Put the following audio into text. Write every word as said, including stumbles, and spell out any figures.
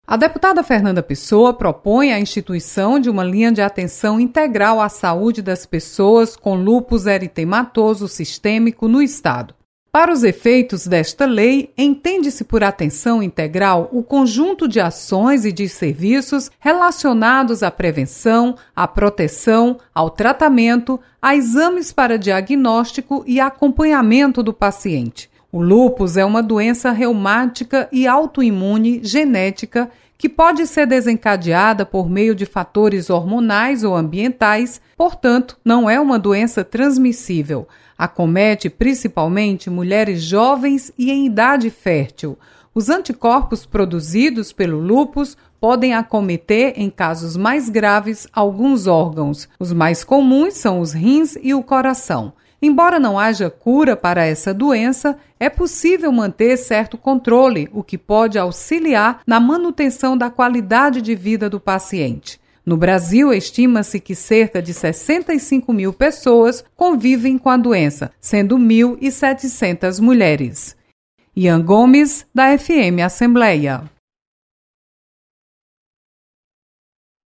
A deputada Fernanda Pessoa propõe a instituição de uma linha de atenção integral à saúde das pessoas com lúpus eritematoso sistêmico no Estado. Para os efeitos desta lei, entende-se por atenção integral o conjunto de ações e de serviços relacionados à prevenção, à proteção, ao tratamento, a exames para diagnóstico e acompanhamento do paciente. O lúpus é uma doença reumática e autoimune genética que pode ser desencadeada por meio de fatores hormonais ou ambientais, portanto, não é uma doença transmissível. Acomete principalmente mulheres jovens e em idade fértil. Os anticorpos produzidos pelo lúpus podem acometer, em casos mais graves, alguns órgãos. Os mais comuns são os rins e o coração. Embora não haja cura para essa doença, é possível manter certo controle, o que pode auxiliar na manutenção da qualidade de vida do paciente. No Brasil, estima-se que cerca de sessenta e cinco mil pessoas convivem com a doença, sendo mil e setecentas mulheres. Ian Gomes, da F M Assembleia.